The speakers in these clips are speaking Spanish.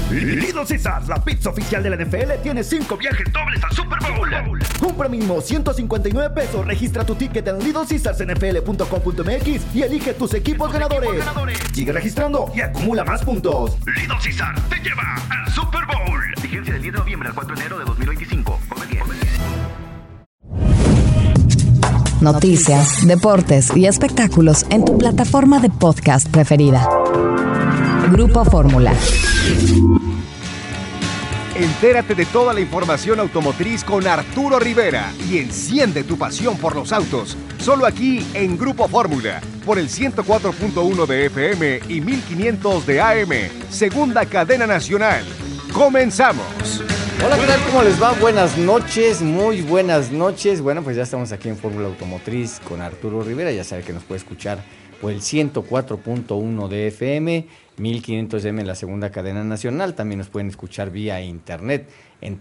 Little Caesars, la pizza oficial de la NFL, tiene 5 viajes dobles al Super Bowl. Compra mínimo $159. Registra tu ticket en littlecaesarsnfl.com.mx y elige tus equipos ganadores. Sigue registrando y acumula más puntos. Little Caesars te lleva al Super Bowl. Vigencia del 10 de noviembre al 4 de enero de 2025. Come bien. Noticias, deportes y espectáculos en tu plataforma de podcast preferida. Grupo Fórmula. Entérate de toda la información automotriz con Arturo Rivera y enciende tu pasión por los autos. Solo aquí en Grupo Fórmula, por el 104.1 de FM y 1500 de AM, segunda cadena nacional. ¡Comenzamos! Hola, ¿qué tal? ¿Cómo les va? Buenas noches, muy buenas noches. Bueno, pues ya estamos aquí en Fórmula Automotriz con Arturo Rivera. Ya sabe que nos puede escuchar por el 104.1 de FM, 1500 de AM en la segunda cadena nacional. También nos pueden escuchar vía internet en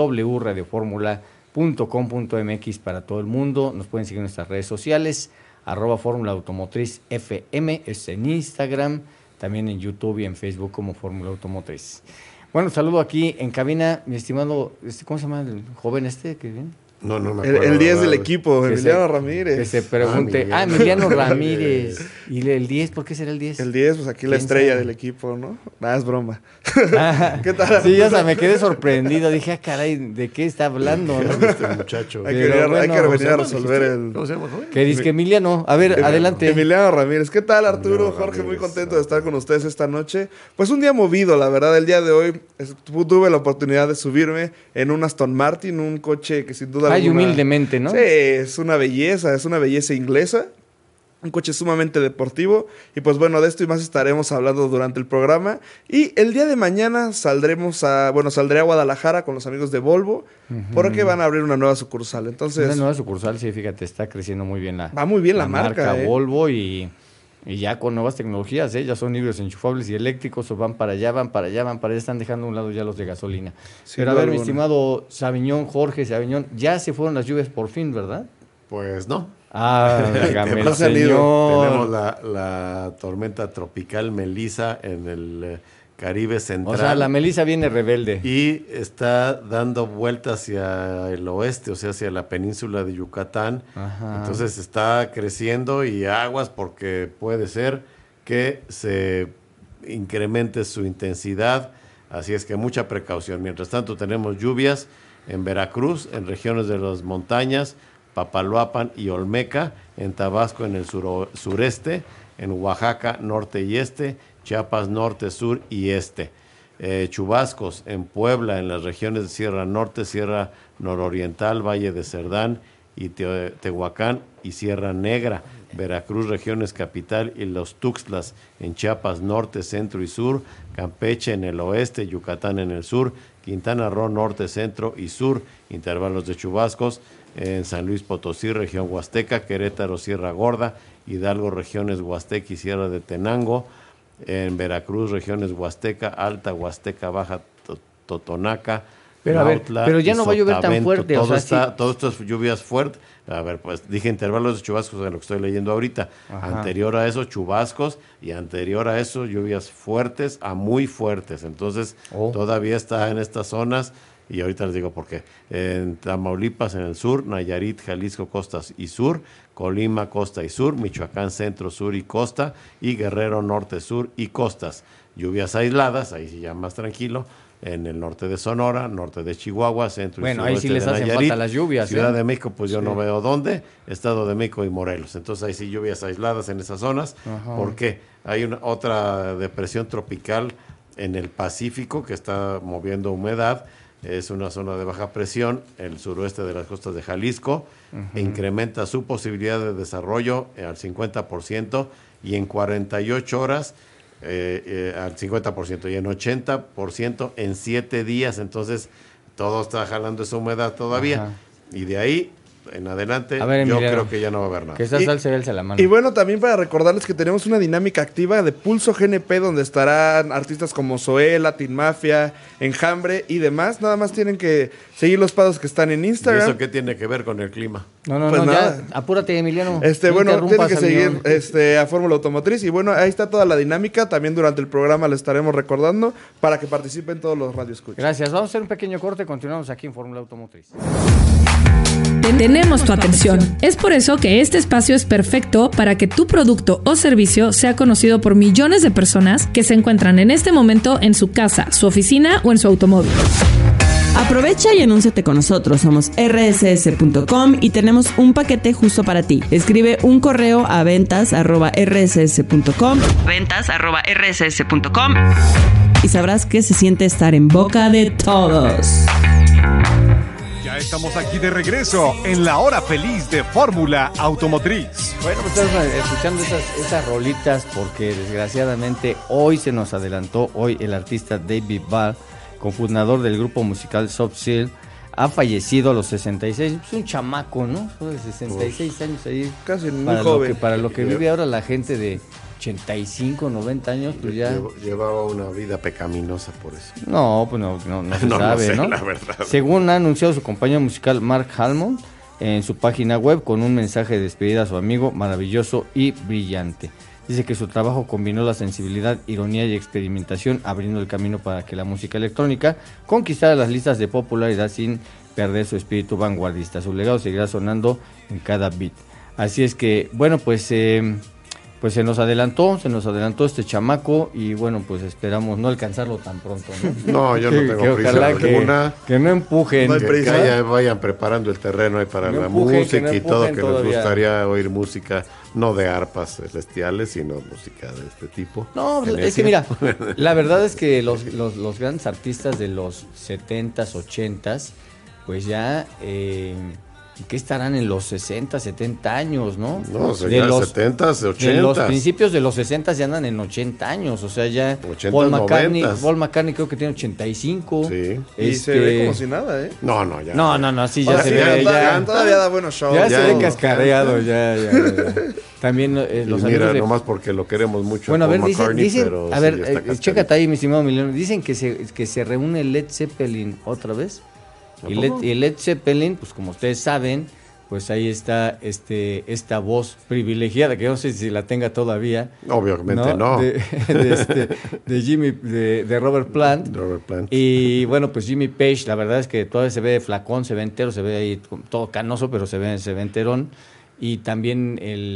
www.radioformula.com.mx para todo el mundo. Nos pueden seguir en nuestras redes sociales, @Fórmula Automotriz FM, es en Instagram, también en YouTube y en Facebook como Fórmula Automotriz. Bueno, saludo aquí en cabina, mi estimado, ¿cómo se llama el joven que viene? No me acuerdo. El 10 del equipo, Emiliano Ramírez. Que se pregunte, Emiliano Ramírez. ¿Y el 10? ¿Por qué será el 10? El sí, pues aquí la estrella del equipo, ¿no? Nada, es broma. ¿Qué tal? Sí, ya me quedé sorprendido. Dije, caray, ¿de qué está hablando? ¿No? Este muchacho. Hay que venir a resolver el... ¿Cómo se llama, joven? Que dice que Emiliano. A ver, adelante. Emiliano Ramírez. ¿Qué tal, Arturo? Jorge, muy contento de estar con ustedes esta noche. Pues un día movido, la verdad. El día de hoy tuve la oportunidad de subirme en un Aston Martin, un coche que sin duda humildemente, ¿no? Sí, es una belleza inglesa. Un coche sumamente deportivo. Y pues bueno, de esto y más estaremos hablando durante el programa. Y el día de mañana saldré a Guadalajara con los amigos de Volvo, porque van a abrir una nueva sucursal. Entonces, una nueva sucursal, sí, fíjate, está creciendo muy bien va muy bien la marca Volvo y ya con nuevas tecnologías, ya son híbridos enchufables y eléctricos, o van para allá, están dejando a un lado ya los de gasolina. Sí, pero a ver, mi estimado Jorge Sabiñón, ya se fueron las lluvias por fin, ¿verdad? Pues no. Hágame el señor. Tenemos la tormenta tropical Melissa en el Caribe Central. O sea, la Melissa viene rebelde. Y está dando vuelta hacia el oeste, o sea, hacia la península de Yucatán. Ajá. Entonces está creciendo y aguas porque puede ser que se incremente su intensidad. Así es que mucha precaución. Mientras tanto tenemos lluvias en Veracruz, en regiones de las montañas, Papaloapan y Olmeca, en Tabasco en el sureste, en Oaxaca norte y este, Chiapas norte, sur y este. Chubascos en Puebla, en las regiones de Sierra Norte, Sierra Nororiental, Valle de Cerdán y Tehuacán y Sierra Negra. Veracruz, regiones capital y los Tuxtlas en Chiapas norte, centro y sur, Campeche en el oeste, Yucatán en el sur, Quintana Roo norte, centro y sur, intervalos de chubascos en San Luis Potosí, región Huasteca, Querétaro, Sierra Gorda, Hidalgo, regiones Huasteca y Sierra de Tenango, en Veracruz, regiones Huasteca, Alta, Huasteca, Baja, Totonaca, pero Nautla, pero ya no va a llover tan fuerte. Todo estas lluvias fuertes. A ver, pues dije intervalos de chubascos en lo que estoy leyendo ahorita. Ajá. Anterior a eso, chubascos, y anterior a eso, lluvias fuertes a muy fuertes. Entonces, todavía está en estas zonas, y ahorita les digo por qué. En Tamaulipas, en el sur, Nayarit, Jalisco, costas y sur, Colima, costa y sur, Michoacán, centro, sur y costa, y Guerrero, norte, sur y costas. Lluvias aisladas, ahí sí ya más tranquilo, en el norte de Sonora, norte de Chihuahua, centro y suroeste de Nayarit. Bueno, ahí sí les hacen falta las lluvias. Ciudad de México, pues yo no veo dónde, Estado de México y Morelos. Entonces ahí sí lluvias aisladas en esas zonas. Ajá. Porque hay otra depresión tropical en el Pacífico que está moviendo humedad. Es una zona de baja presión, el suroeste de las costas de Jalisco. Incrementa su posibilidad de desarrollo al 50% y en 48 horas al 50% y en 80% en 7 días. Entonces todo está jalando esa humedad todavía. Ajá. Y de ahí en adelante, A ver, yo Emiliano, creo que ya no va a haber nada. Que esa salsa y alza la mano. Y bueno, también para recordarles que tenemos una dinámica activa de Pulso GNP donde estarán artistas como Zoé, Latin Mafia, Enjambre y demás. Nada más tienen que seguir los pasos que están en ¿Y Instagram. eso qué tiene que ver con el clima? No, Pues nada. ya, apúrate, Emiliano. No Bueno, tienen interrumpas que al seguir millón. a Fórmula Automotriz. Y bueno, ahí está toda la dinámica. También durante el programa le estaremos recordando para que participen todos los radioescuchas. Gracias. Vamos a hacer un pequeño corte. Continuamos aquí en Fórmula Automotriz. Tenemos tu atención. Es por eso que este espacio es perfecto para que tu producto o servicio sea conocido por millones de personas que se encuentran en este momento en su casa, su oficina o en su automóvil. Aprovecha y anúnciate con nosotros. Somos rss.com y tenemos un paquete justo para ti. Escribe un correo a ventas@rss.com y sabrás qué se siente estar en boca de todos. Ya estamos aquí de regreso en la hora feliz de Fórmula Automotriz. Bueno, pues estamos escuchando esas rolitas porque desgraciadamente hoy se nos adelantó, el artista David Ball, cofundador del grupo musical Soft Cell, ha fallecido a los 66, es un chamaco, ¿no? De 66 años ahí. Casi muy para joven. Para lo que vive ahora la gente de 85, 90 años, pues ya... Llevaba una vida pecaminosa por eso. No, pues no se No lo sabe, sé, ¿no? la verdad. Según ha anunciado su compañero musical Mark Almond en su página web con un mensaje de despedida a su amigo maravilloso y brillante. Dice que su trabajo combinó la sensibilidad, ironía y experimentación, abriendo el camino para que la música electrónica conquistara las listas de popularidad sin perder su espíritu vanguardista. Su legado seguirá sonando en cada beat. Así es que, bueno, pues se nos adelantó este chamaco y bueno, pues esperamos no alcanzarlo tan pronto, ¿no? No, yo no tengo prisa ojalá alguna. que no empujen. No hay Que prisa. vayan preparando el terreno ahí para No la empujen, música que no y todo, empujen que todavía. les gustaría oír música, no de arpas celestiales, sino música de este tipo. No, Venecia. es que mira, la verdad es que los grandes artistas de los 70s, 80s, pues ya, ¿qué estarán en los 60, 70 años, no? No, o sea, de ya los 70s, 80s. De los principios de los 60 ya andan en 80 años, o sea, ya 80s, Paul McCartney 90s. creo que tiene 85. Sí. Y se ve como si nada, ¿eh? No, ya. No, sí, ya O sea, se sí, ve, todavía da buenos shows. ya se ya ve no. cascareado, ya. También Y los mira, amigos de... nomás porque lo queremos mucho. Bueno, a ver, Paul McCartney, dicen, pero a sí, ver, ya está cascarito. chécate ahí, mi estimado Emiliano. Dicen que se reúne Led Zeppelin otra vez. Y Led Zeppelin, pues como ustedes saben, pues ahí está esta voz privilegiada, que yo no sé si la tenga todavía. Obviamente no. De Robert Plant. Robert Plant. Y bueno, pues Jimmy Page, la verdad es que todavía se ve flacón, se ve entero, se ve ahí todo canoso, pero se ve enterón. Y también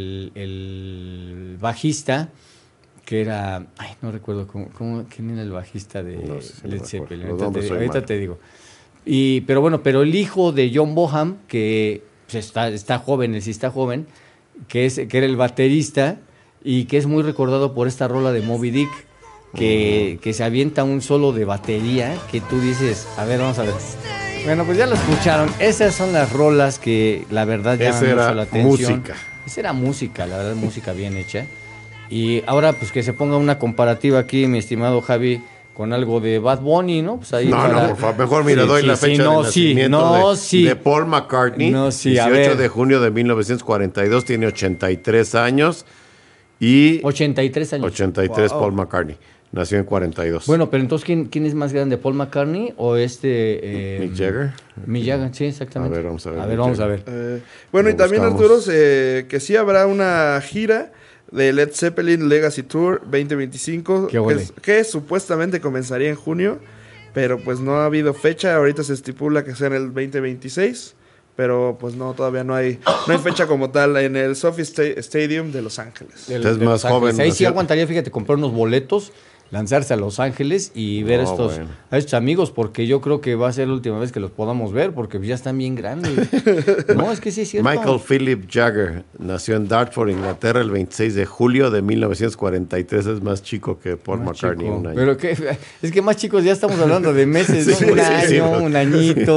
el bajista, que era, no recuerdo quién era el bajista de No sé, no Led me Zeppelin. acuerdo. Ahorita te digo. Pero el hijo de John Bonham, que pues, está joven, que era el baterista y que es muy recordado por esta rola de Moby Dick, que se avienta un solo de batería que tú dices, a ver, vamos a ver. Bueno, pues ya lo escucharon. Esas son las rolas que la verdad llaman mucho la atención. Esa era música, la verdad, música bien hecha. Y ahora, pues que se ponga una comparativa aquí, mi estimado Javi, con algo de Bad Bunny, ¿no? Pues ahí No, por favor, mejor mira, doy la fecha de nacimiento de Paul McCartney. 18 de junio de 1942, tiene 83 años. Y 83 años. 83 wow. Paul McCartney. Nació en 42. Bueno, pero entonces, ¿quién es más grande, Paul McCartney o Mick Jagger? Mick Jagger, sí, exactamente. A ver, vamos a ver. Vamos a ver. Bueno, y también, Arturo, que sí habrá una gira de Led Zeppelin Legacy Tour 2025, que supuestamente comenzaría en junio, pero pues no ha habido fecha. Ahorita se estipula que sea en el 2026, pero pues no, todavía no hay fecha como tal en el SoFi Stadium de Los Ángeles. Es más joven. Ahí sí aguantaría, fíjate, comprar unos boletos, lanzarse a Los Ángeles y ver a estos amigos, porque yo creo que va a ser la última vez que los podamos ver, porque ya están bien grandes. No, es que sí es cierto. Michael Philip Jagger nació en Dartford, Inglaterra, el 26 de julio de 1943. Es más chico que Paul McCartney. Un año. Pero es que más chicos, ya estamos hablando de meses, ¿no? Un añito.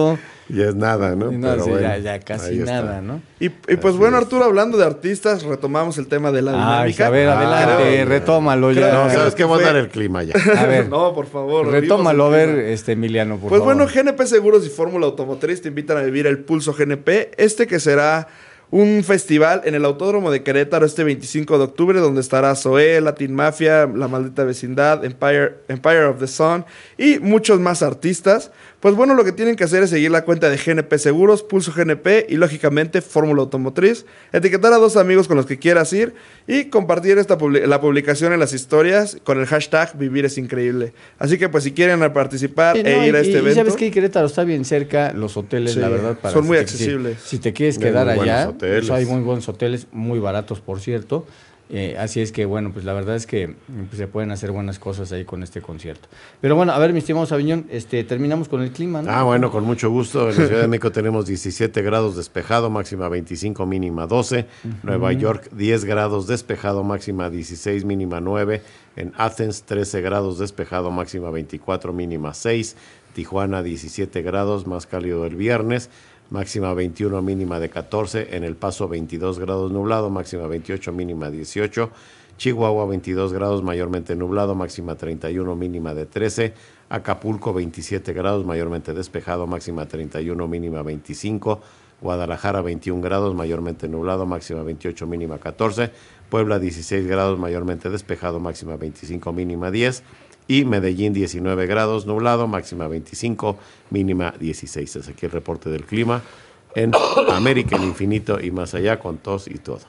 Ya es nada, ¿no? No, Pero sí, bueno, ya casi ahí está. nada, ¿no? Y pues Así bueno, es. Arturo, hablando de artistas, retomamos el tema de la dinámica. A ver, adelante, creo- retómalo No, ya. ¿sabes qué? Voy a dar el clima ya. A ver, No, por favor. retómalo, a vivimos el ver, clima. Emiliano, por Pues favor. bueno, GNP Seguros y Fórmula Automotriz te invitan a vivir el Pulso GNP, que será un festival en el Autódromo de Querétaro este 25 de octubre, donde estará Zoé, Latin Mafia, La Maldita Vecindad, Empire of the Sun y muchos más artistas. Pues bueno, lo que tienen que hacer es seguir la cuenta de GNP Seguros, Pulso GNP y lógicamente Fórmula Automotriz, etiquetar a 2 amigos con los que quieras ir y compartir la publicación en las historias con el hashtag Vivir es Increíble. Así que pues si quieren participar Sí, no, e ir a este y evento... sabes que Querétaro está bien cerca, los hoteles, Sí, la verdad, son muy si accesibles. Si te quieres Hay quedar muy buenos allá, hoteles. pues, hay muy buenos hoteles, muy baratos, por cierto. Así es que, bueno, pues la verdad es que pues, se pueden hacer buenas cosas ahí con este concierto. Pero bueno, a ver, mi estimado Sabiñón, terminamos con el clima, ¿no? Bueno, con mucho gusto. En la Ciudad de México tenemos 17 grados despejado, máxima 25, mínima 12. Nueva York, 10 grados despejado, máxima 16, mínima 9. En Athens, 13 grados despejado, máxima 24, mínima 6. Tijuana, 17 grados, más cálido el viernes. Máxima 21, mínima de 14. En El Paso, 22 grados nublado, máxima 28, mínima 18. Chihuahua, 22 grados, mayormente nublado, máxima 31, mínima de 13. Acapulco, 27 grados, mayormente despejado, máxima 31, mínima 25. Guadalajara, 21 grados, mayormente nublado, máxima 28, mínima 14. Puebla, 16 grados, mayormente despejado, máxima 25, mínima 10. Y Medellín, 19 grados, nublado, máxima 25, mínima 16. Es aquí el reporte del clima en América, el infinito y más allá, con tos y todo.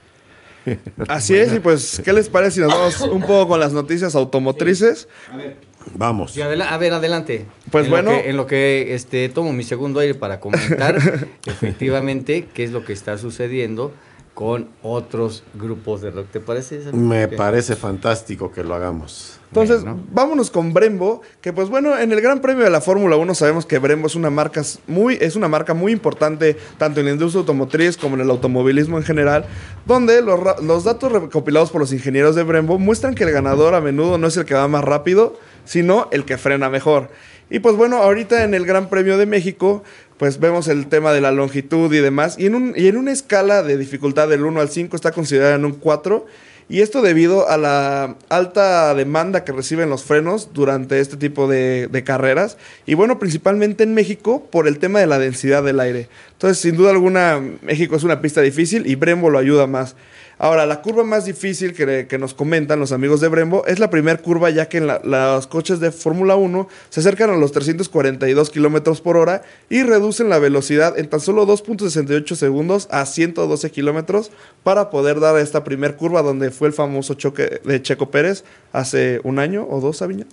Así es, y pues, ¿qué les parece si nos vamos un poco con las noticias automotrices? Vamos. Sí, a ver, adelante. Pues bueno. En lo que tomo mi segundo aire para comentar efectivamente qué es lo que está sucediendo con otros grupos de rock. ¿Te parece? Me parece fantástico que lo hagamos. Entonces, Bueno. vámonos con Brembo, que pues bueno, en el Gran Premio de la Fórmula 1 sabemos que Brembo es una marca muy importante tanto en la industria automotriz como en el automovilismo en general, donde los datos recopilados por los ingenieros de Brembo muestran que el ganador a menudo no es el que va más rápido, sino el que frena mejor. Y pues bueno, ahorita en el Gran Premio de México, pues vemos el tema de la longitud y demás, y en una escala de dificultad del 1 al 5 está considerada en un 4, y esto debido a la alta demanda que reciben los frenos durante este tipo de carreras, y bueno, principalmente en México por el tema de la densidad del aire. Entonces, sin duda alguna, México es una pista difícil y Brembo lo ayuda más. Ahora, la curva más difícil que nos comentan los amigos de Brembo es la primera curva, ya que los coches de Fórmula 1 se acercan a los 342 kilómetros por hora y reducen la velocidad en tan solo 2.68 segundos a 112 kilómetros para poder dar esta primera curva donde fue el famoso choque de Checo Pérez hace 1 año o 2, Sabiñón.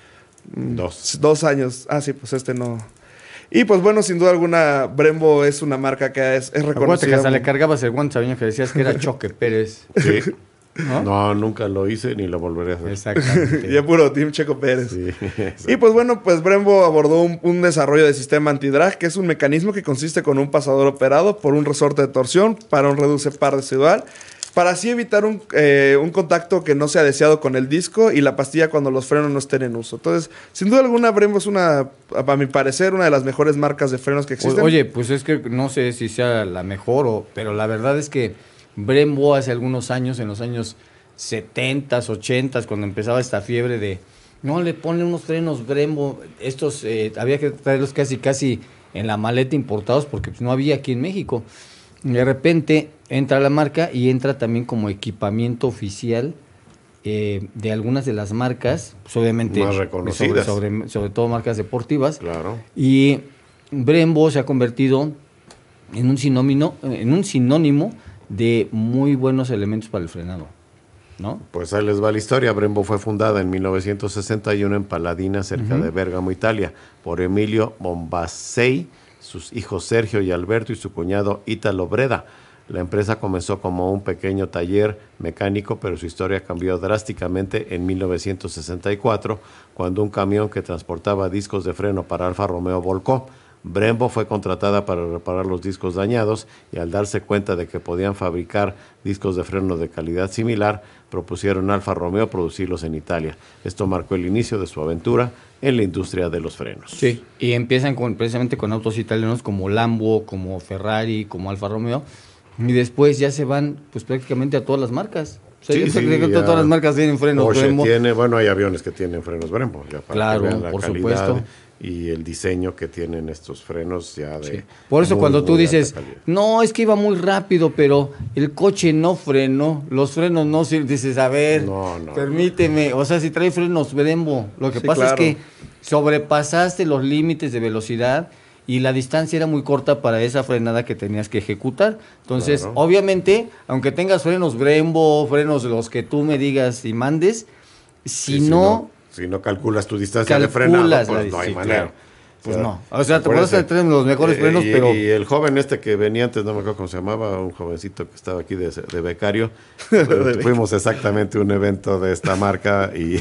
2 años. Ah, sí, pues no. Y pues bueno, sin duda alguna, Brembo es una marca que es Acuérdate que reconocida. hasta le cargabas el guante, Sabiñón, que decías que era Choque Pérez. Sí. ¿No? No, nunca lo hice ni lo volveré a hacer. Exactamente. Ya puro Team Checo Pérez. Sí, Y pues bueno, pues Brembo abordó un desarrollo de sistema antidrag, que es un mecanismo que consiste con un pasador operado por un resorte de torsión para un reduce par residual, para así evitar un contacto que no sea deseado con el disco y la pastilla cuando los frenos no estén en uso. Entonces, sin duda alguna, Brembo es a mi parecer, una de las mejores marcas de frenos que existen. Oye, pues es que no sé si sea la mejor, pero la verdad es que Brembo hace algunos años, en los años 70s, 80s, cuando empezaba esta fiebre de, no, le ponen unos frenos Brembo, estos había que traerlos casi en la maleta importados porque pues, no había aquí en México. De repente entra la marca y entra también como equipamiento oficial de algunas de las marcas, pues, obviamente más reconocidas. sobre todo marcas deportivas. Claro. Y Brembo se ha convertido en un sinónimo de muy buenos elementos para el frenado, ¿no? Pues ahí les va la historia. Brembo fue fundada en 1961 en Paladina, cerca de Bérgamo, Italia, por Emilio Bombassei, sus hijos Sergio y Alberto y su cuñado Ítalo Breda. La empresa comenzó como un pequeño taller mecánico, pero su historia cambió drásticamente en 1964, cuando un camión que transportaba discos de freno para Alfa Romeo volcó. Brembo fue contratada para reparar los discos dañados y al darse cuenta de que podían fabricar discos de freno de calidad similar, propusieron a Alfa Romeo producirlos en Italia. Esto marcó el inicio de su aventura en la industria de los frenos. Sí, y empiezan precisamente con autos italianos como Lambo, como Ferrari, como Alfa Romeo, y después ya se van pues prácticamente a todas las marcas. O sea, todas las marcas tienen frenos Brembo. Hay aviones que tienen frenos Brembo, ya para claro, que vean la por calidad supuesto. Y el diseño que tienen estos frenos ya de... Sí. Por eso cuando tú dices, no, es que iba muy rápido, pero el coche no frenó, los frenos no sirven, dices, a ver, permíteme, o sea, si trae frenos Brembo, lo que pasa es que sobrepasaste los límites de velocidad y la distancia era muy corta para esa frenada que tenías que ejecutar. Entonces, obviamente, aunque tengas frenos Brembo, frenos los que tú me digas y mandes, si no calculas tu distancia de frenado, pues no hay manera. Claro. Pues no. O sea, te puedes tener los mejores frenos, pero... Y el joven que venía antes, no me acuerdo cómo se llamaba, un jovencito que estaba aquí de becario, fuimos exactamente a un evento de esta marca y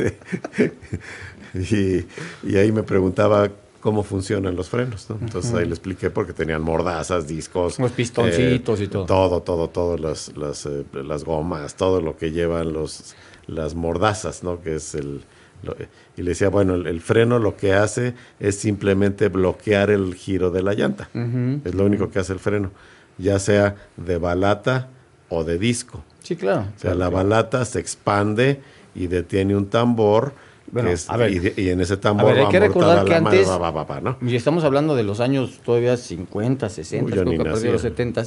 y ahí me preguntaba cómo funcionan los frenos, ¿no? Entonces ahí le expliqué porque tenían mordazas, discos, los pistoncitos y todo. Todo, las gomas, todo lo que llevan las mordazas, ¿no? Que es y le decía, bueno, el freno lo que hace es simplemente bloquear el giro de la llanta. Es lo único que hace el freno, ya sea de balata o de disco. Sí, claro. O sea, la balata se expande y detiene un tambor. Bueno, y en ese tambor hay que recordar que antes, ¿no? Y estamos hablando de los años todavía 50, 60, creo que a partir de los 70,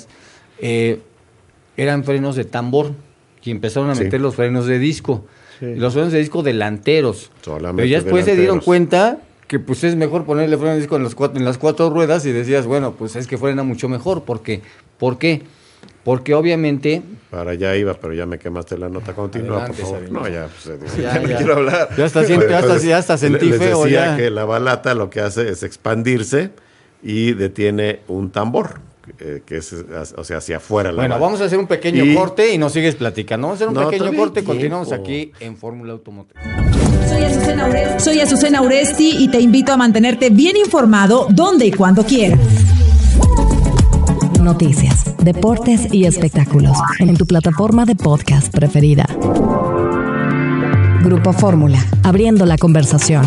eran frenos de tambor y empezaron a meter los frenos de disco. Sí. Los frenos de disco delanteros. Solamente pero ya después se dieron cuenta que pues es mejor ponerle freno de disco en las cuatro ruedas y decías, bueno, pues es que frena mucho mejor. ¿Por qué? Porque obviamente... Para allá iba, pero ya me quemaste la nota continua, por favor. No, ya quiero hablar. Ya hasta sentí feo. Les decía que la balata lo que hace es expandirse y detiene un tambor, que es, o sea, hacia afuera. Bueno, vamos a hacer un pequeño corte y nos sigues platicando. Vamos a hacer un pequeño corte, continuamos aquí en Fórmula Automotriz. Soy Azucena Uresti y te invito a mantenerte bien informado donde y cuando quieras. Noticias, deportes y espectáculos en tu plataforma de podcast preferida. Grupo Fórmula, abriendo la conversación.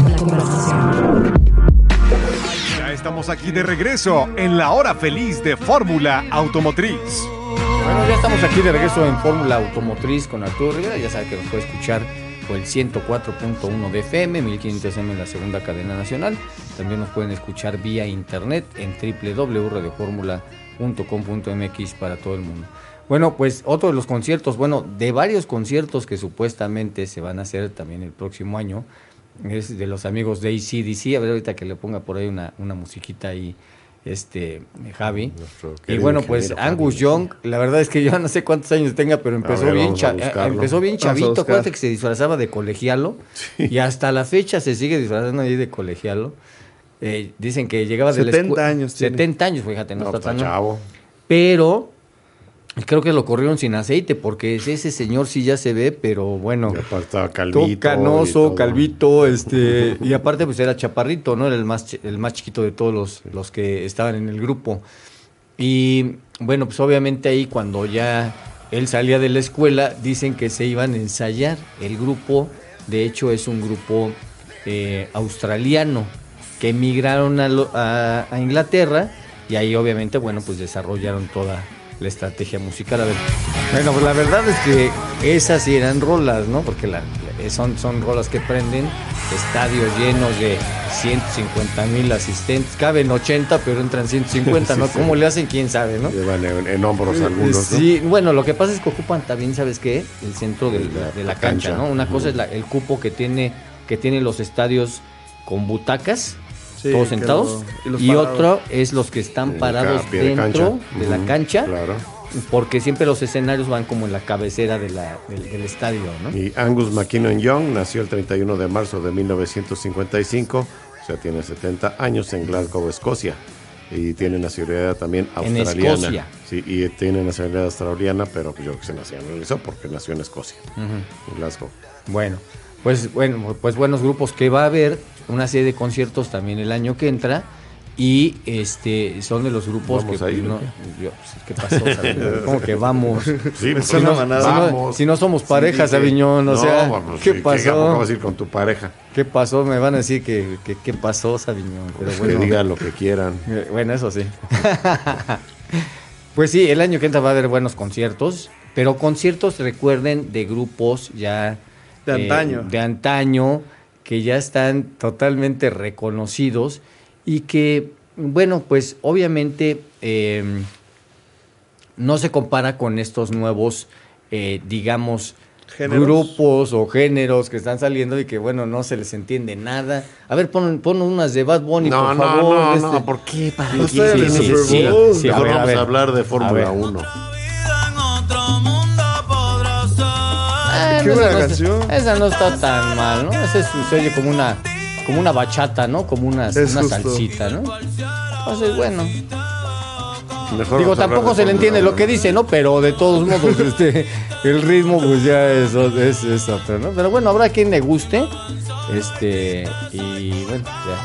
Ya estamos aquí de regreso en la hora feliz de Fórmula Automotriz. Bueno, ya estamos aquí de regreso en Fórmula Automotriz con Arturo Rivera. Ya sabe que nos puede escuchar por el 104.1 de FM, 1500M en la segunda cadena nacional. También nos pueden escuchar vía internet en www.radioformula.com.mx para todo el mundo. Bueno, pues otro de los conciertos, de varios conciertos que supuestamente se van a hacer también el próximo año, es de los amigos de AC/DC. A ver, ahorita que le ponga por ahí una musiquita ahí, Javi. Y bueno, pues Angus Young, la verdad es que yo no sé cuántos años tenga, pero empezó bien chavito. Acuérdate que se disfrazaba de colegialo, y hasta la fecha se sigue disfrazando ahí de colegialo. Dicen que llegaba de 70 años. 70 años, fíjate, no está tan chavo. Pero creo que lo corrieron sin aceite, porque ese señor sí ya se ve, pero bueno. Y aparte estaba calvito. Canoso, calvito, y aparte pues era chaparrito, ¿no? Era el más chiquito de todos los que estaban en el grupo. Y bueno, pues obviamente ahí cuando ya él salía de la escuela, dicen que se iban a ensayar. El grupo, de hecho, es un grupo australiano que emigraron a Inglaterra, y ahí obviamente, bueno, pues desarrollaron toda la estrategia musical. A ver, bueno, pues la verdad es que esas sí eran rolas, ¿no? Porque son rolas que prenden estadios llenos de 150,000 asistentes. Caben 80, pero entran 150, ¿no? ¿Cómo le hacen? ¿Quién sabe, no? Llevan en hombros algunos, ¿no? Sí, bueno, lo que pasa es que ocupan también, ¿sabes qué? El centro de la cancha, ¿no? Una cosa es el cupo que tiene los estadios con butacas, todos sentados, y otro es los que están parados dentro de la cancha, claro, porque siempre los escenarios van como en la cabecera del estadio, ¿no? Y Angus MacKinnon Young nació el 31 de marzo de 1955, o sea, tiene 70 años, en Glasgow, Escocia, y tiene nacionalidad también australiana. En Escocia. Sí, y tiene nacionalidad australiana, pero yo creo que se nacionalizó porque nació en Escocia, en Glasgow. Bueno, pues buenos grupos que va a haber, una serie de conciertos también el año que entra, Y son de los grupos ¿Vamos que a ir, no, o ¿qué pasó, Sabiñón? ¿Cómo que vamos? Sí, pues, suena manada. vamos. Si no somos pareja, Sí, Sabiñón, o sea, vamos, ¿qué sí, pasó? ¿Cómo vas a ir con tu pareja? ¿Qué pasó? Me van a decir que ¿qué pasó, Sabiñón? Pero bueno, Que digan lo que quieran. bueno, eso sí. Pues sí, el año que entra va a haber buenos conciertos, pero conciertos, recuerden, de grupos ya... De antaño. De antaño, que ya están totalmente reconocidos y que, bueno, pues obviamente no se compara con estos nuevos, digamos, ¿Géneros? grupos o géneros que están saliendo y que, bueno, no se les entiende nada. A ver, pon unas de Bad Bunny, por favor. No, ¿por qué? ¿Para No qué? estoy en el Super Bowl. Mejor vamos ver. a hablar de Fórmula ver. 1. Qué buena esa no canción. esa no está tan mal, ¿no? Se oye como una bachata, ¿no? Como una Es justo. salsita, ¿no? Entonces, bueno. Mejor Digo, vamos a hablar tampoco de se le entiende Fórmula lo que 1. dice, ¿no? Pero de todos modos, el ritmo, pues ya es otro, ¿no? Pero bueno, habrá quien le guste. Y bueno,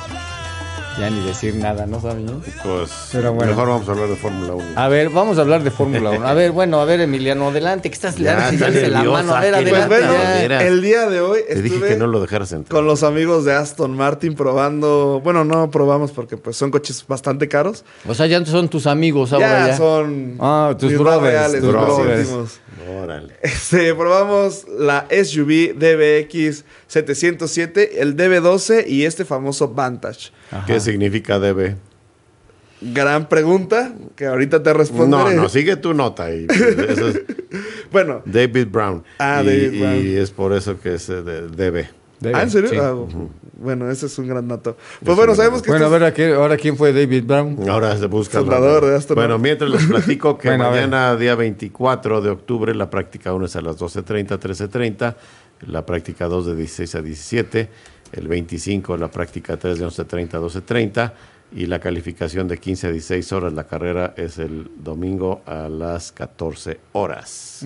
ya ni decir nada, ¿no, Sabiñón? Pues Pero bueno. mejor vamos a hablar de Fórmula 1. A ver, vamos a hablar de Fórmula 1. A ver, Emiliano, adelante, que estás Ya, adelante, está llámese la nerviosa, mano. A ver, que Pues adelante. bueno, ya. Veras. el día de hoy Te dije estuve que no lo dejaras entrar. con los amigos de Aston Martin probando, bueno, no probamos porque pues son coches bastante caros. O sea, ya son tus amigos ahora ya. Son Tus mis brothers, más reales, tus mis brothers. íntimos. Órale. Probamos la SUV DBX 707, el DB12 y este famoso Vantage. ¿Qué significa DB? Gran pregunta que ahorita te responderé. No, sigue tu nota. Eso es Bueno, David Brown. David Brown. Y es por eso que es DB. ¿en serio? Sí. Bueno, ese es un gran dato. Pues bueno, sabemos que Bueno, a estos- ver, ahora quién fue David Brown. Ahora se busca. Fundador de Aston Bueno, Martin. mientras les platico que Bueno, a ver. mañana, día 24 de octubre, la práctica 1 es a las 12:30, 13:30. La práctica 2 de 16 a 17. El 25, la práctica 3 de 11:30 a 12:30. Y la calificación de 15 a 16 horas. La carrera es el domingo a las 14 horas.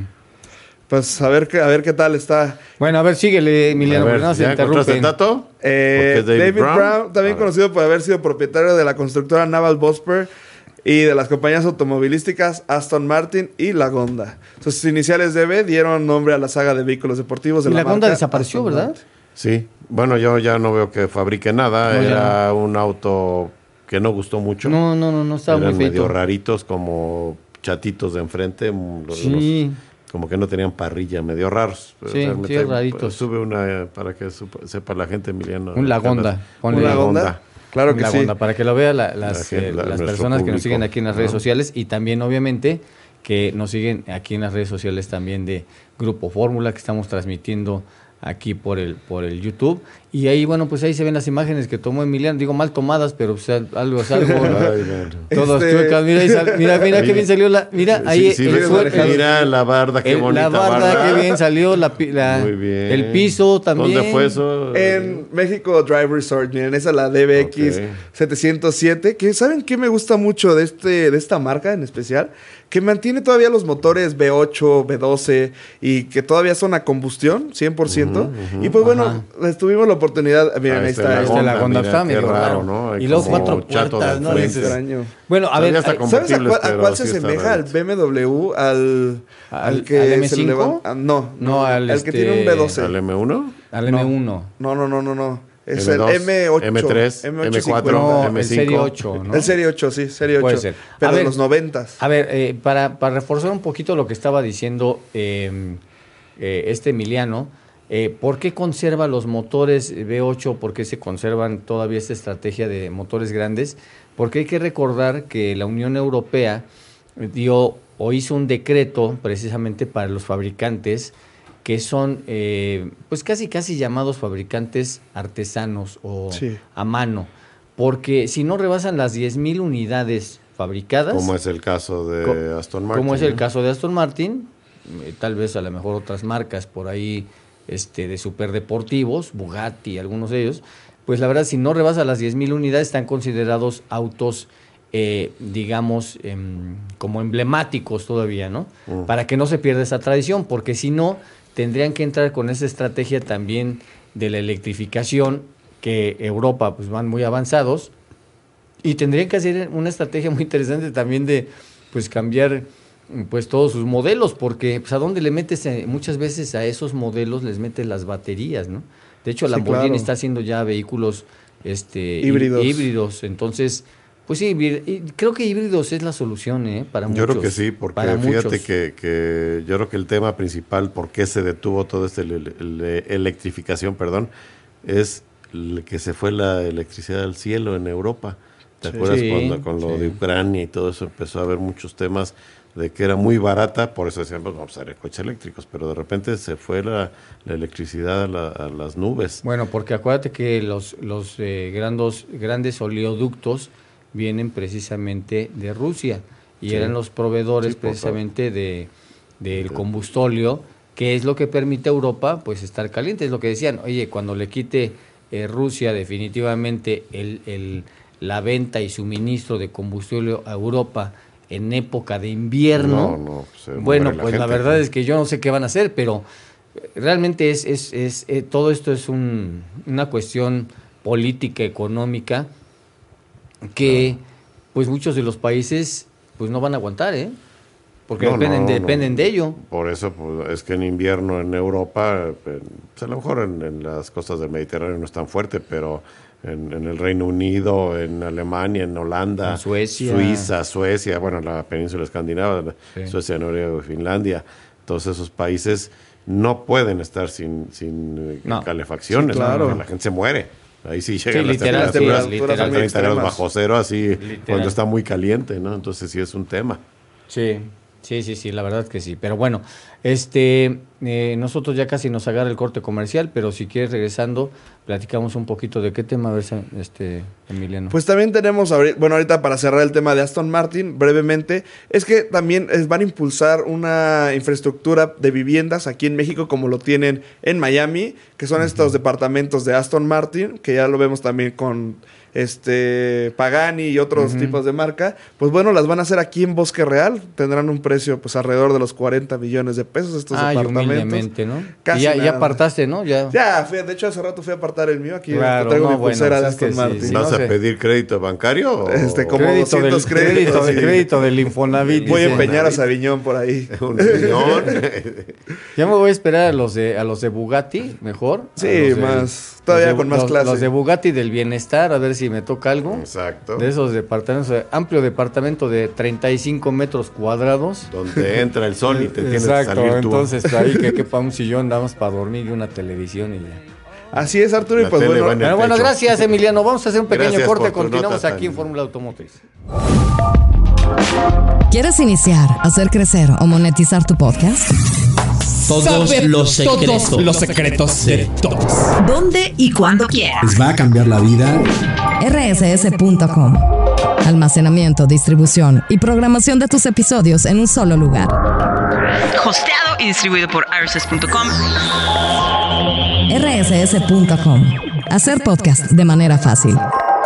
Pues a ver qué tal está. Bueno, a ver, síguele, Emiliano, A ver, porque no se ¿ya encontraste interrumpen. el dato? Porque es David Brown, A también ver. conocido por haber sido propietario de la constructora Naval Bosper y de las compañías automovilísticas Aston Martin y Lagonda. Sus iniciales DB dieron nombre a la saga de vehículos deportivos de Y la la Honda marca desapareció, Aston ¿verdad? Martin. Sí. Bueno, yo ya no veo que fabrique nada. No, ya Era un auto que no gustó mucho. No, estaba Eran muy medio feito. raritos, como chatitos de enfrente. Sí. Como que no tenían parrilla, medio raros. Pero Sí, realmente, sí, raritos. pues, sube una para que sepa la gente, Emiliano. Un Lagonda. Ponle ¿Una Lagonda. Lagonda? Claro que La sí. Honda, para que lo vean las nuestro personas que nos público. siguen aquí en las redes Ajá. sociales y también, obviamente, que nos siguen aquí en las redes sociales también de Grupo Fórmula, que estamos transmitiendo aquí por el YouTube. Y ahí, bueno, pues ahí se ven las imágenes que tomó Emiliano. Digo, mal tomadas, pero pues, algo es algo. ¿no? Ay, bueno. Todas Este- chuecas. Mira qué bien salió la... Mira, ahí Sí, el ves, suelo- mira la barda, qué bonita la barda, qué bien salió, Muy bien. el piso también. ¿Dónde fue eso? En México Drive Resort, miren, esa es la DBX Ok. 707, que ¿saben qué me gusta mucho de esta marca en especial? Que mantiene todavía los motores V8, V12 y que todavía son a combustión, 100%. Y pues bueno, tuvimos la oportunidad, miren, ahí está. la Honda mira, está qué medio raro. raro, ¿no? Hay Y luego como 4 chato puertas, de ¿no? frente. Dices, Extraño. bueno, a ver, Todavía está ¿Sabes combustibles, a pero cuál sí se está asemeja? ¿Al rarito. BMW? ¿Al que al se M5? levanta? No, al que tiene un V12. ¿Al M1? al M1. No. Es M2, el M8. M3, M4, No, M5. el Serie 8, ¿no? El Serie 8, sí, Serie 8. Puede ser. Pero A de ver, los 90s. A ver, para reforzar un poquito lo que estaba diciendo Emiliano, ¿por qué conserva los motores V8? ¿Por qué se conservan todavía esta estrategia de motores grandes? Porque hay que recordar que la Unión Europea dio o hizo un decreto precisamente para los fabricantes que son pues casi llamados fabricantes artesanos o Sí. a mano, porque si no rebasan las 10,000 unidades fabricadas, Como es el caso de Aston Martin. como es el ¿no? caso de Aston Martin, tal vez a lo mejor otras marcas por ahí de superdeportivos, Bugatti, algunos de ellos, pues la verdad si no rebasa las 10,000 unidades están considerados autos digamos como emblemáticos todavía, ¿no? Para que no se pierda esa tradición, porque si no tendrían que entrar con esa estrategia también de la electrificación, que Europa pues van muy avanzados Y tendrían que hacer una estrategia muy interesante también de pues cambiar pues todos sus modelos, porque pues, ¿a dónde le metes? Muchas veces a esos modelos les metes las baterías, ¿no? De hecho, Lamborghini está haciendo ya vehículos híbridos. Entonces, pues sí, creo que híbridos es la solución, para muchos. Yo creo que sí, porque fíjate que yo creo que el tema principal, por qué se detuvo toda esta electrificación, es que se fue la electricidad al cielo en Europa. ¿Te acuerdas cuando con lo de Ucrania y todo eso empezó a haber muchos temas de que era muy barata? Por eso decían, pues vamos a hacer coches eléctricos, pero de repente se fue la electricidad a las nubes. Bueno, porque acuérdate que los grandes oleoductos vienen precisamente de Rusia y eran los proveedores precisamente del combustóleo, que es lo que permite a Europa pues estar caliente. Es lo que decían, oye, cuando le quite Rusia definitivamente la venta y suministro de combustible a Europa en época de invierno, bueno, pues la verdad es que yo no sé qué van a hacer, pero realmente todo esto es una cuestión política, económica, que pues muchos de los países pues no van a aguantar, porque dependen de ello. Por eso pues, es que en invierno en Europa, pues, a lo mejor en las costas del Mediterráneo no es tan fuerte, pero en el Reino Unido, en Alemania, en Holanda, en Suiza, Suecia, bueno, la península escandinava, Suecia, Noruega y Finlandia, todos esos países no pueden estar sin calefacciones, claro. La gente se muere. Ahí sí llegan las temperaturas 30 grados bajo cero, así cuando está muy caliente, ¿no? Entonces sí es un tema. Sí, la verdad que sí. Pero bueno, nosotros ya casi nos agarra el corte comercial, pero si quieres, regresando, platicamos un poquito de qué tema, a ver, Emiliano. Pues también tenemos, ahorita para cerrar el tema de Aston Martin, brevemente, es que también van a impulsar una infraestructura de viviendas aquí en México, como lo tienen en Miami, que son estos departamentos de Aston Martin, que ya lo vemos también con Pagani y otros tipos de marca. Pues bueno, las van a hacer aquí en Bosque Real, tendrán un precio pues alrededor de los 40 millones de pesos estos departamentos. Humildemente, ¿no? Ya apartaste, ¿no? Ya, de hecho hace rato fui a apartar el mío, aquí traigo mi pulsera de Aston Martin. Sí, ¿vas a pedir crédito bancario? Como 200 créditos. Crédito del Infonavit. Voy a empeñar a Saviñón por ahí. Un millón. Ya me voy a esperar a los de Bugatti, mejor. Sí, todavía con más clase. Los de Bugatti del bienestar, a ver si me toca algo. Exacto. De esos departamentos, amplio departamento de 35 metros cuadrados. Donde entra el sol y te tienes que salir tú. Entonces ahí que quepa un sillón, damos para dormir y una televisión y ya. Así es, Arturo, y pues bueno, gracias, Emiliano. Vamos a hacer un pequeño corte, continuamos aquí en Fórmula Automotriz. ¿Quieres iniciar, hacer crecer o monetizar tu podcast? Todos los secretos de todos. ¿Dónde y cuándo quieras? Les va a cambiar la vida. rss.com. Almacenamiento, distribución y programación de tus episodios en un solo lugar. Hosteado y distribuido por rss.com. rss.com. Hacer podcast de manera fácil.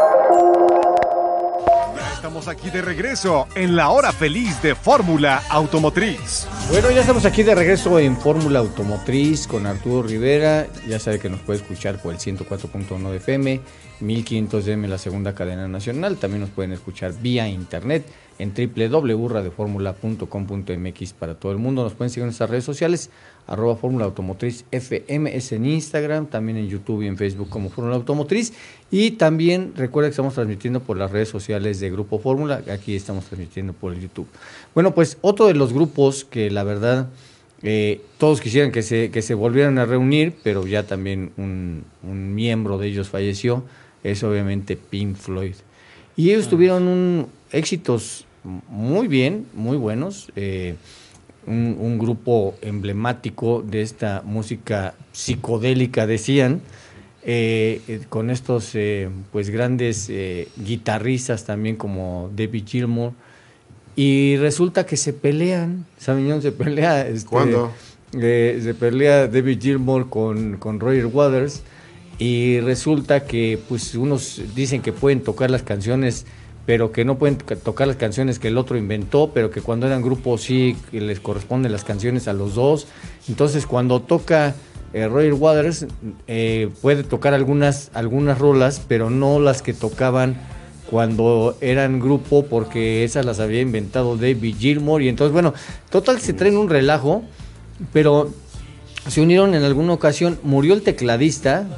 Estamos aquí de regreso en la hora feliz de Fórmula Automotriz. Bueno, ya estamos aquí de regreso en Fórmula Automotriz con Arturo Rivera. Ya sabe que nos puede escuchar por el 104.1 de FM, 1500 de M, la segunda cadena nacional. También nos pueden escuchar vía internet en www.radioformula.com.mx para todo el mundo. Nos pueden seguir en nuestras redes sociales, @Fórmula Automotriz FM, es en Instagram, también en YouTube y en Facebook como Fórmula Automotriz. Y también recuerda que estamos transmitiendo por las redes sociales de Grupo Fórmula, aquí estamos transmitiendo por el YouTube. Bueno, pues otro de los grupos que la verdad todos quisieran que se volvieran a reunir, pero ya también un miembro de ellos falleció, es obviamente Pink Floyd. Y ellos tuvieron éxitos muy buenos, un grupo emblemático de esta música psicodélica, decían, con estos pues grandes guitarristas también como David Gilmour, y resulta que se pelean, Sabiñón se pelea. ¿Cuándo? Se pelea David Gilmour con Roger Waters, y resulta que pues unos dicen que pueden tocar las canciones, pero que no pueden tocar las canciones que el otro inventó, pero que cuando eran grupos sí que les corresponden las canciones a los dos. Entonces cuando toca Roger Waters puede tocar algunas rolas, pero no las que tocaban cuando eran grupo, porque esas las había inventado David Gilmour, y entonces, bueno, total se traen un relajo, pero se unieron en alguna ocasión, murió el tecladista,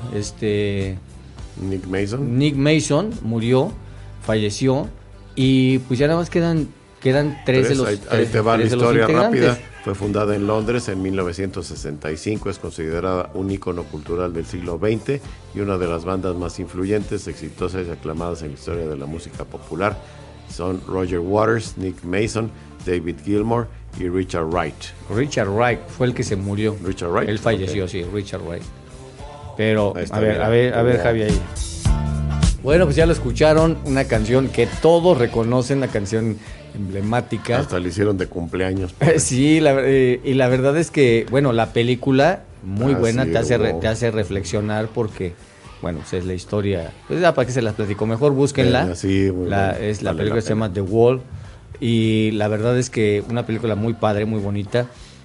Nick Mason murió, falleció, y pues ya nada más quedan tres de los ahí te va la historia integrantes. rápida. Fue fundada en Londres en 1965, es considerada un ícono cultural del siglo XX y una de las bandas más influyentes, exitosas y aclamadas en la historia de la música popular. Son Roger Waters, Nick Mason, David Gilmour y Richard Wright. Richard Wright fue el que se murió. Richard Wright. Él falleció, okay. Sí, Richard Wright. Pero, a ver, Javi, ahí. Bueno, pues ya lo escucharon, una canción que todos reconocen, una canción emblemática. Hasta le hicieron de cumpleaños. Sí, y la verdad es que, bueno, la película, muy buena, sí, te hace reflexionar porque, bueno, pues es la historia, pues ya para que se las platico, mejor búsquenla. Sí, la película se llama The Wall, y la verdad es que una película muy padre, muy bonita,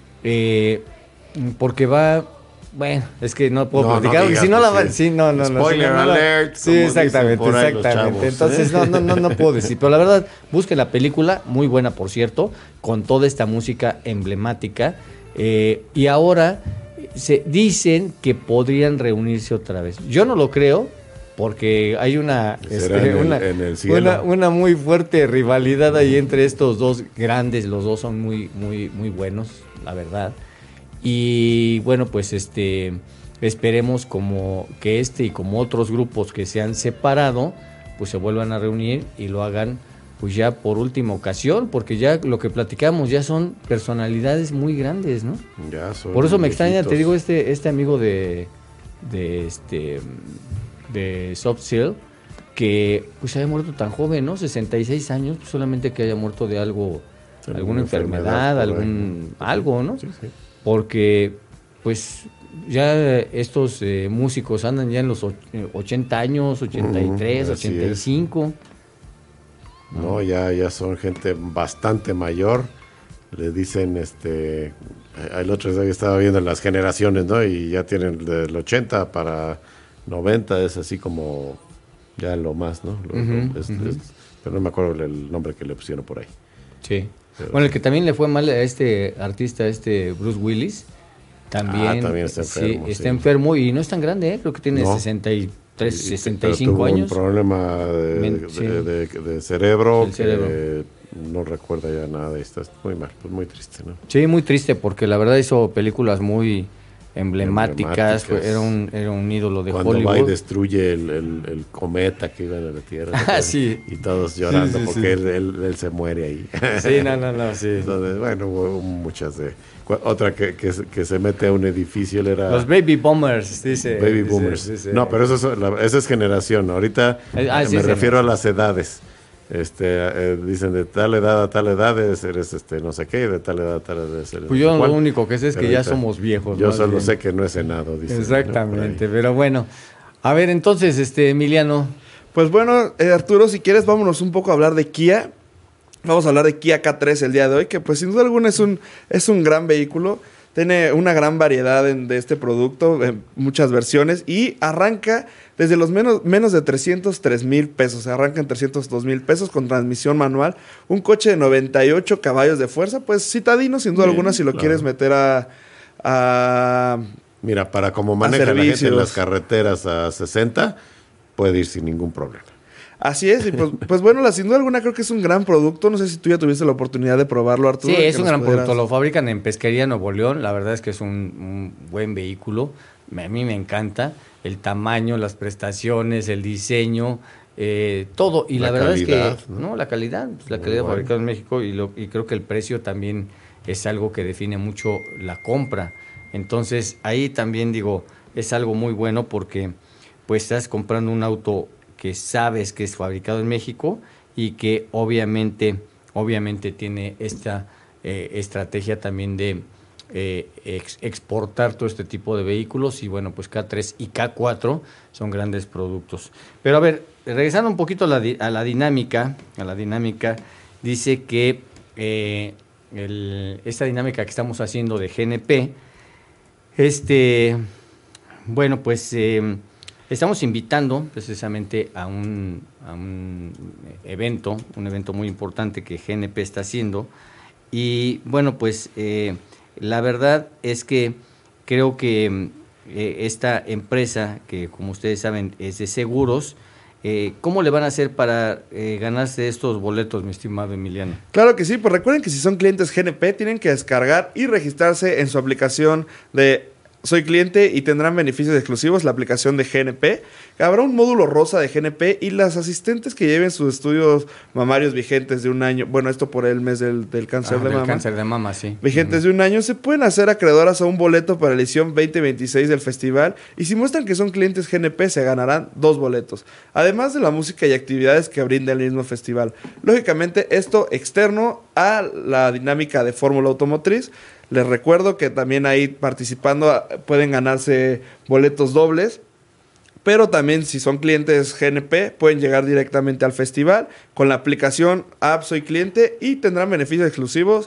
porque va... Bueno, es que no puedo platicar, porque si no la van... Sí, no. Spoiler alert. Sí, exactamente. Entonces, no puedo decir. Pero la verdad, busquen la película, muy buena, por cierto, con toda esta música emblemática. Y ahora se dicen que podrían reunirse otra vez. Yo no lo creo, porque hay una muy fuerte rivalidad ahí entre estos dos grandes. Los dos son muy, muy, muy buenos, la verdad. Y bueno, pues esperemos como que y como otros grupos que se han separado, pues se vuelvan a reunir y lo hagan pues ya por última ocasión, porque ya lo que platicamos ya son personalidades muy grandes, ¿no? Ya son. Por eso me extraña, te digo, este amigo de Soft Cell, que pues haya muerto tan joven, ¿no? 66 años, pues solamente que haya muerto de algo, alguna enfermedad, algo, ¿no? Sí. Porque pues ya estos músicos andan ya en los 80 años, 83, 85. No, ya son gente bastante mayor. Le dicen, el otro día estaba viendo las generaciones, ¿no? Y ya tienen del 80 para 90, es así como ya lo más, ¿no? Pero no me acuerdo el nombre que le pusieron por ahí. Sí. Bueno, el que también le fue mal a este artista, Bruce Willis, también está enfermo. Sí, está enfermo y no es tan grande, creo que tiene 63, 65 tuvo años. Un problema de cerebro, no recuerda ya nada, está muy mal, pues muy triste, ¿no? Sí, muy triste, porque la verdad hizo películas muy emblemáticas. Era un ídolo de Hollywood. Cuando va y destruye el cometa que iba en la Tierra. Sí. Y todos llorando porque él se muere ahí. Sí, no, sí. Entonces, bueno, hubo muchas de... Otra que se mete a un edificio, él era... Los Baby Boomers, dice. Baby Boomers. Dice. No, pero esa es generación. Ahorita me refiero a las edades. Dicen de tal edad a tal edad eres no sé qué, y de tal edad a tal edad eres pues yo lo único que sé es que ya somos viejos. Yo solo sé que no es Senado, dice. Exactamente, ¿no? Pero bueno. A ver, entonces, Emiliano. Pues bueno, Arturo, si quieres vámonos un poco a hablar de Kia. Vamos a hablar de Kia K3 el día de hoy, que pues sin duda alguna es un gran vehículo. Tiene una gran variedad de este producto, muchas versiones, y arranca desde los menos de 303,000 pesos. Se arranca en 302,000 pesos con transmisión manual. Un coche de 98 caballos de fuerza, pues citadino, sin duda alguna, si lo quieres meter a Mira, para como maneja la gente en las carreteras a 60, puede ir sin ningún problema. Así es, y pues bueno, sin duda alguna creo que es un gran producto. No sé si tú ya tuviste la oportunidad de probarlo, Arturo. Sí, es un gran producto. Lo fabrican en Pesquería Nuevo León. La verdad es que es un buen vehículo. A mí me encanta el tamaño, las prestaciones, el diseño, todo. Y la verdad calidad, es que, ¿no? La calidad fabricada en México, y creo que el precio también es algo que define mucho la compra. Entonces, ahí también digo, es algo muy bueno porque pues estás comprando un auto que sabes que es fabricado en México y que obviamente tiene esta estrategia también de exportar todo este tipo de vehículos. Y bueno, pues K3 y K4 son grandes productos. Pero a ver, regresando un poquito a la dinámica, dice que esta dinámica que estamos haciendo de GNP, bueno, pues estamos invitando precisamente a un evento muy importante que GNP está haciendo. Y bueno, pues la verdad es que creo que esta empresa, que como ustedes saben es de seguros, ¿cómo le van a hacer para ganarse estos boletos, mi estimado Emiliano? Claro que sí, pues recuerden que si son clientes GNP tienen que descargar y registrarse en su aplicación de Soy Cliente y tendrán beneficios exclusivos, la aplicación de GNP. Habrá un módulo rosa de GNP y las asistentes que lleven sus estudios mamarios vigentes de un año, bueno, esto por el mes del cáncer de mama. Cáncer de mama, sí. Vigentes de un año, se pueden hacer acreedoras a un boleto para la edición 2026 del festival, y si muestran que son clientes GNP se ganarán 2 boletos, además de la música y actividades que brinda el mismo festival. Lógicamente esto externo a la dinámica de Fórmula Automotriz. Les recuerdo que también ahí participando pueden ganarse boletos dobles, pero también si son clientes GNP pueden llegar directamente al festival con la aplicación App Soy Cliente y tendrán beneficios exclusivos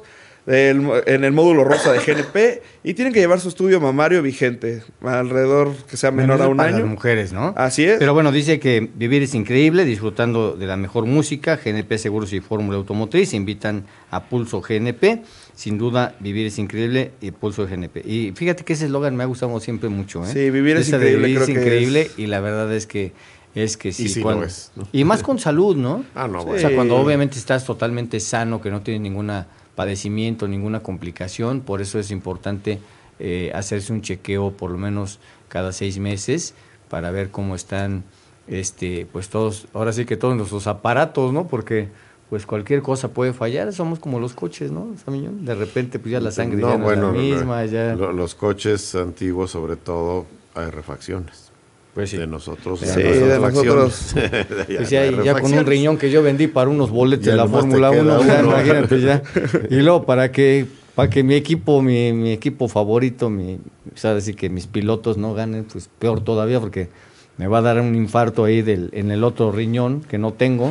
en el módulo rosa de GNP, y tienen que llevar su estudio mamario vigente, alrededor que sea menor a un año. Las mujeres, ¿no? Así es. Pero bueno, dice que vivir es increíble, disfrutando de la mejor música. GNP Seguros y Fórmula Automotriz invitan a Pulso GNP. Sin duda, vivir es increíble y Pulso GNP. Y fíjate que ese eslogan me ha gustado siempre mucho, ¿eh? Sí, vivir es increíble. Vivir es increíble, y la verdad es que sí. Y sí cuando, lo es, ¿no? Y más con salud, ¿no? No, O sea, cuando obviamente estás totalmente sano, que no tienes ningún padecimiento, ninguna complicación, por eso es importante hacerse un chequeo por lo menos cada 6 meses para ver cómo están, pues todos, ahora sí que todos nuestros aparatos, ¿no? Porque pues cualquier cosa puede fallar, somos como los coches, ¿no? De repente pues ya la sangre ya no es la misma. Ya... Los coches antiguos sobre todo hay refacciones. Pues sí. De nosotros. Sí, de nosotros. Pues ya con un riñón que yo vendí para unos boletos de la Fórmula 1, imagínate ya. Y luego para que mi equipo favorito, decir que mis pilotos no ganen, pues peor todavía, porque me va a dar un infarto ahí en el otro riñón que no tengo.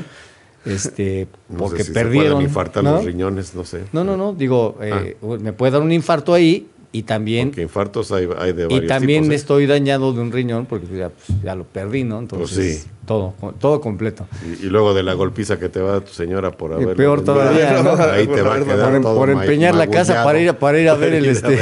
Porque sé si perdieron. Se pueden infartar, ¿no? Los riñones, no sé. No, digo, me puede dar un infarto ahí. Y también, porque infartos hay de varios tipos. Y también tipos, estoy dañado de un riñón porque ya lo perdí, ¿no? Entonces, pues sí. todo completo. Y luego de la golpiza que te va a tu señora por haber... Peor todavía, ¿no? Ahí te va a quedar por empeñar la casa para ir a ver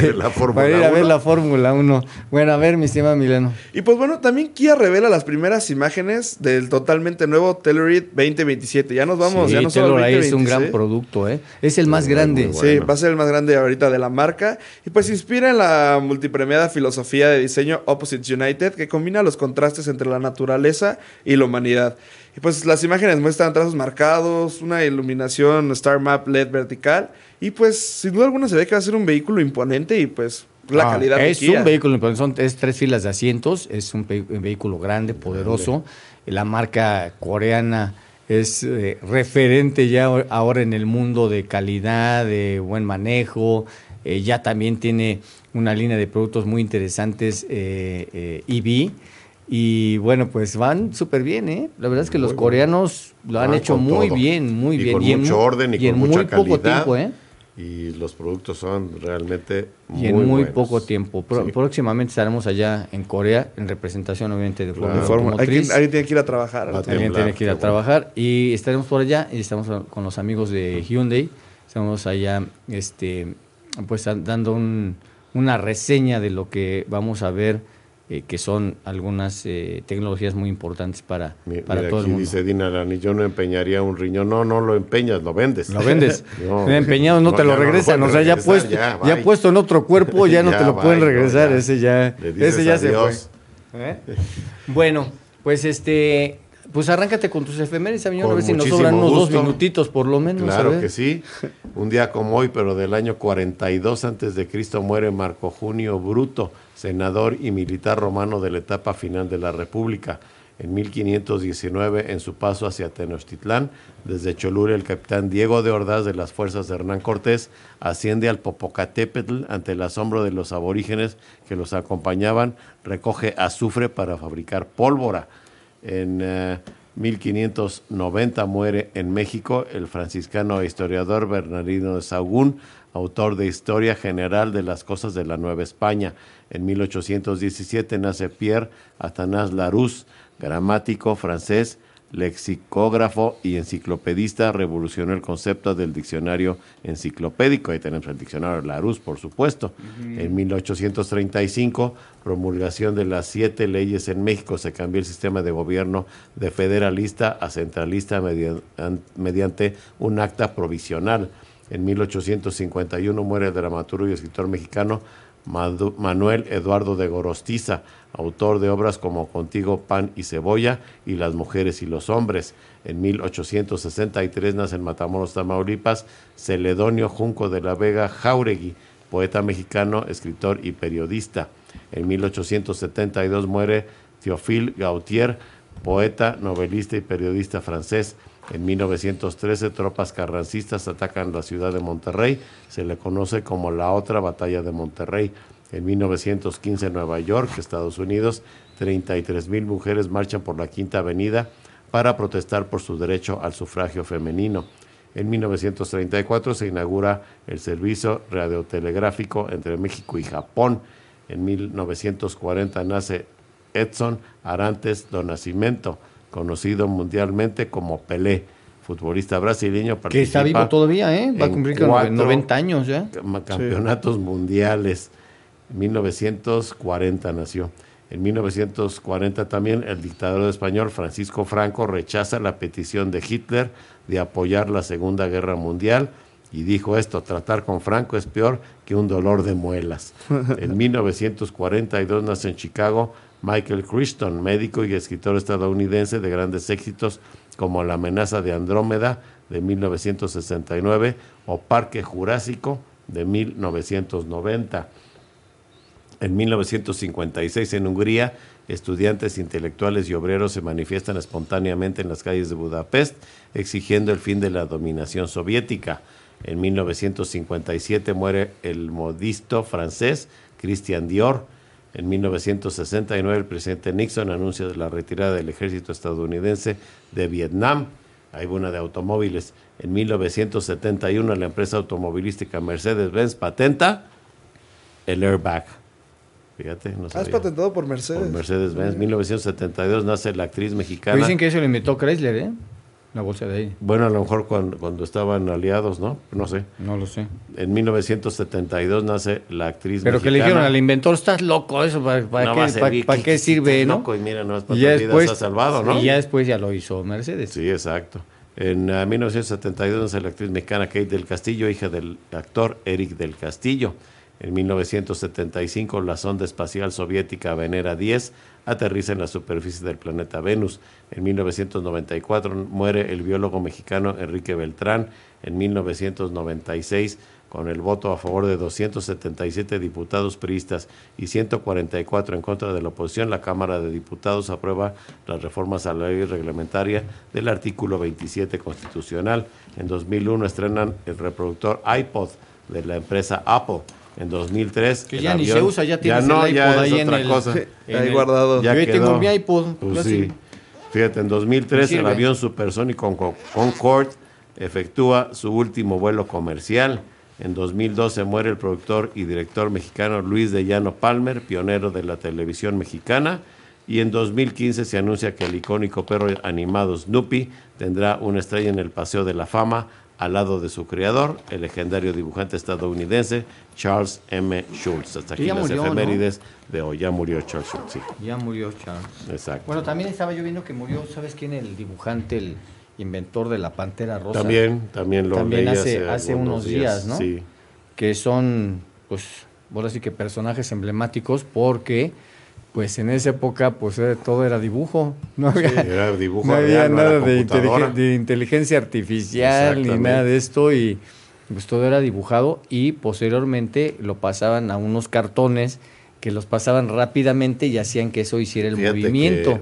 la Fórmula 1. Bueno, a ver, mi estimado Mileno. Y pues bueno, también Kia revela las primeras imágenes del totalmente nuevo Telluride 2027. Ya nos vamos, sí, ya no Telluride es un gran producto, ¿eh? Es el más grande. Bueno. Sí, va a ser el más grande ahorita de la marca. Y pues inspira en la multipremiada filosofía de diseño Opposites United, que combina los contrastes entre la naturaleza y la humanidad. Y pues las imágenes muestran trazos marcados, una iluminación Star Map LED vertical, y pues sin duda alguna se ve que va a ser un vehículo imponente, y pues la calidad de Kia. Es un vehículo imponente, es 3 filas de asientos, es un vehículo grande, poderoso. La marca coreana es referente ya ahora en el mundo de calidad, de buen manejo. Ya también tiene una línea de productos muy interesantes, EV. Y bueno, pues van súper bien, ¿eh? La verdad es que los coreanos lo han hecho muy bien. Con mucho orden y con mucha calidad. Poco tiempo, ¿eh? Y los productos son realmente muy buenos. Muy poco tiempo. Próximamente estaremos allá en Corea, en representación obviamente de Fórmula Automotriz. Alguien tiene que ir a trabajar. Alguien tiene que ir a trabajar. Y estaremos por allá, y estamos con los amigos de Hyundai. Estamos allá, pues dando una reseña de lo que vamos a ver, que son algunas tecnologías muy importantes para todo el mundo. Dice Dina Lani, yo no empeñaría un riñón. No lo empeñas, lo vendes. Lo vendes. Empeñado no te lo regresan. O sea, ya puesto en otro cuerpo, ya no te lo pueden regresar. Ese ya se fue. Bueno, pues pues arráncate con tus efemérides, amigo, a ver si nos sobran unos 2 minutitos por lo menos. Claro que sí. Un día como hoy, pero del año 42 a.C., muere Marco Junio Bruto, senador y militar romano de la etapa final de la República. En 1519, en su paso hacia Tenochtitlán, desde Cholula, el capitán Diego de Ordaz de las fuerzas de Hernán Cortés asciende al Popocatépetl ante el asombro de los aborígenes que los acompañaban, recoge azufre para fabricar pólvora. En 1590 muere en México el franciscano e historiador Bernardino de Sahagún, autor de Historia General de las Cosas de la Nueva España. En 1817 nace Pierre Athanase Larousse, gramático francés, lexicógrafo y enciclopedista. Revolucionó el concepto del diccionario enciclopédico. Ahí tenemos el diccionario Larousse, por supuesto. En 1835, promulgación de las 7 leyes en México. Se cambió el sistema de gobierno de federalista a centralista mediante un acta provisional. En 1851 muere el dramaturgo y escritor mexicano Manuel Eduardo de Gorostiza, autor de obras como Contigo, Pan y Cebolla y Las mujeres y los hombres. En 1863 nace en Matamoros, Tamaulipas, Celedonio Junco de la Vega Jáuregui, poeta mexicano, escritor y periodista. En 1872 muere Théophile Gautier, poeta, novelista y periodista francés. En 1913, tropas carrancistas atacan la ciudad de Monterrey. Se le conoce como la otra batalla de Monterrey. En 1915, en Nueva York, Estados Unidos, 33,000 mujeres marchan por la Quinta Avenida para protestar por su derecho al sufragio femenino. En 1934 se inaugura el servicio radiotelegráfico entre México y Japón. En 1940 nace Edson Arantes do Nascimento, conocido mundialmente como Pelé, futbolista brasileño. Que está vivo todavía, va a cumplir 90 años ya. Campeonatos mundiales. En 1940 nació. En 1940 también el dictador español Francisco Franco rechaza la petición de Hitler de apoyar la Segunda Guerra Mundial y dijo esto: tratar con Franco es peor que un dolor de muelas. En 1942 nace en Chicago Michael Crichton, médico y escritor estadounidense de grandes éxitos como La amenaza de Andrómeda de 1969 o Parque Jurásico de 1990. En 1956 en Hungría, estudiantes, intelectuales y obreros se manifiestan espontáneamente en las calles de Budapest exigiendo el fin de la dominación soviética. En 1957 muere el modisto francés Christian Dior. En 1969 el presidente Nixon anuncia la retirada del ejército estadounidense de Vietnam. Hay una de automóviles. En 1971 la empresa automovilística Mercedes-Benz patenta el airbag. Fíjate, no sabía. ¿Has patentado por Mercedes? Por Mercedes-Benz. En 1972 nace la actriz mexicana. Pero dicen que eso le inventó Chrysler, la bolsa de ahí. Bueno, a lo mejor cuando estaban aliados, ¿no? No sé. No lo sé. En 1972 nace la actriz Pero mexicana. Que le dijeron al inventor, estás loco, eso ¿para qué sirve, no? Loco, y mira, no es para tu vida, se ha salvado, ¿no? Y ya después ya lo hizo Mercedes. Sí, exacto. En 1972 nace la actriz mexicana Kate del Castillo, hija del actor Eric del Castillo. En 1975, la sonda espacial soviética Venera 10 aterriza en la superficie del planeta Venus. En 1994 muere el biólogo mexicano Enrique Beltrán. En 1996, con el voto a favor de 277 diputados priistas y 144 en contra de la oposición, la Cámara de Diputados aprueba las reformas a la ley reglamentaria del artículo 27 constitucional. En 2001 estrenan el reproductor iPod de la empresa Apple. En 2003... Que ya ni se usa, ya tienes el iPod ahí en el... cosa. Ahí guardado. Yo ahí tengo mi iPod. Pues sí. Fíjate, en 2003 el avión supersónico Concorde efectúa su último vuelo comercial. En 2012 muere el productor y director mexicano Luis de Llano Palmer, pionero de la televisión mexicana. Y en 2015 se anuncia que el icónico perro animado Snoopy tendrá una estrella en el Paseo de la Fama, al lado de su creador, el legendario dibujante estadounidense Charles M. Schulz. Hasta aquí las efemérides, ¿no?, de hoy. Ya murió Charles Schulz, sí. Ya murió Charles. Exacto. Bueno, también estaba yo viendo que murió, ¿sabes quién? El dibujante, el inventor de la Pantera Rosa. También lo leí hace unos días, ¿no? Sí. Que son, pues, ahora sí que personajes emblemáticos porque... Pues en esa época, pues todo era dibujo. No había, era dibujo, no había nada de inteligencia artificial ni nada de esto, y pues todo era dibujado, y posteriormente lo pasaban a unos cartones que los pasaban rápidamente y hacían que eso hiciera el movimiento.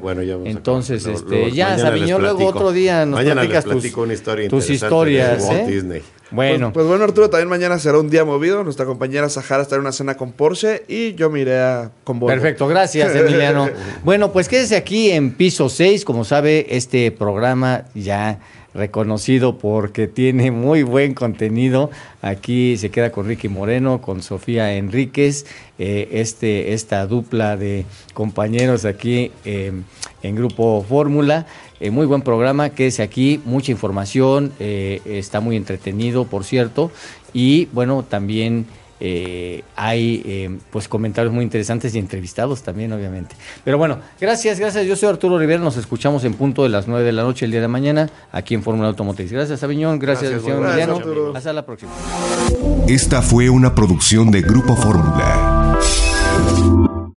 Entonces, ya Sabiñón, luego otro día nos platicas una historia tus historias. De Walt Disney. Bueno. Pues bueno, Arturo, también mañana será un día movido. Nuestra compañera Sahara estará en una cena con Porsche y yo me iré con Volvo. Perfecto, gracias, Emiliano. Bueno, pues quédese aquí en Piso 6. Como sabe, este programa ya reconocido porque tiene muy buen contenido. Aquí se queda con Ricky Moreno, con Sofía Enríquez, esta dupla de compañeros aquí en Grupo Fórmula. Muy buen programa, quédese aquí, mucha información, está muy entretenido, por cierto, y bueno, también hay pues comentarios muy interesantes y entrevistados también, obviamente. Pero bueno, gracias, yo soy Arturo Rivera, nos escuchamos en punto de las 9 de la noche el día de mañana, aquí en Fórmula Automotriz. Gracias, Aviñón, gracias señor Emiliano, hasta la próxima. Esta fue una producción de Grupo Fórmula.